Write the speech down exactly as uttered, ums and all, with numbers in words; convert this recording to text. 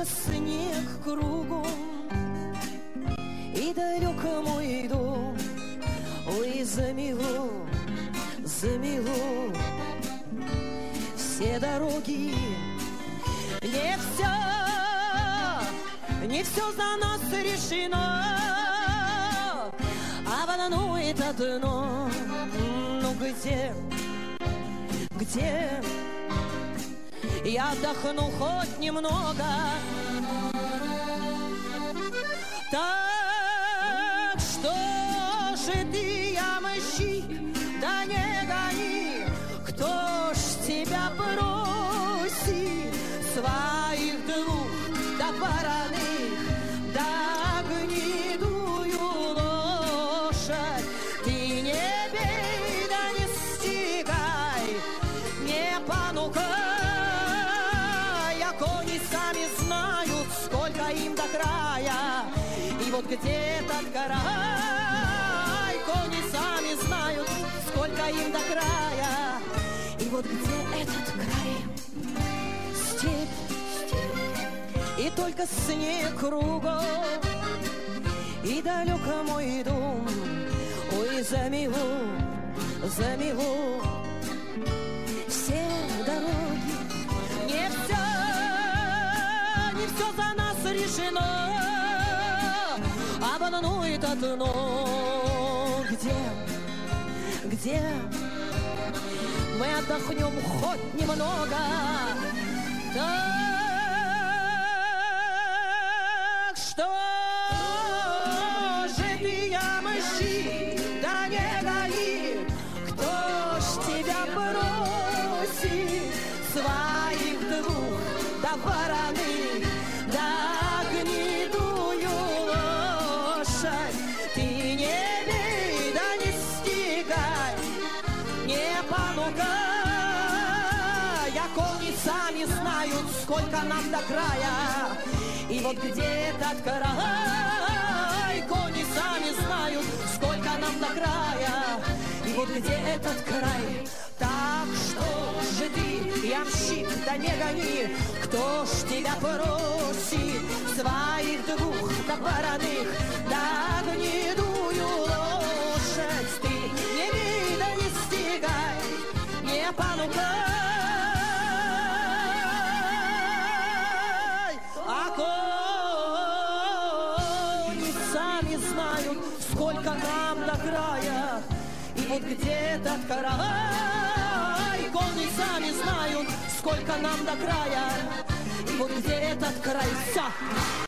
только снег кругом, и далек мой дом. Ой, замело, замело все дороги. Не все, не все за нас решено, а волнует одно. Ну где, где я отдохну хоть немного? Так что же ты, ямщик, да не гони, кто ж тебя просит своих двух да вороных, да гнедую лошадь. Ты не бей, да не стигай, не понукай, а кони сами знают, сколько им до края. И вот где этот край, кони сами знают, сколько им до края. И вот где этот край, степь, и только снег кругом, и далек мой дом. Ой, замело, замело все дороги. Не все, не все за нас решено, а волнует одно. Где, где мы отдохнем хоть немного? Так что же ты, ямщик, да не гони, кто ж тебя бросит своих двух да вороных, да гнедую лошадь. Ты не бей, да не стигай, не понукай, а кони сами знают, сколько нам до края. И вот где этот край, кони сами знают, сколько нам до края. И вот где этот край. Так что же ты, ямщик, да не гони, кто ж тебя просит своих двух да вороных, да гнедую лошадь. Ты не бей, да не стигай, не понукай, а кони сами знают, сколько нам до края. И вот где этот край, кони сами знают, сколько нам до края. И вот где этот край. Вся.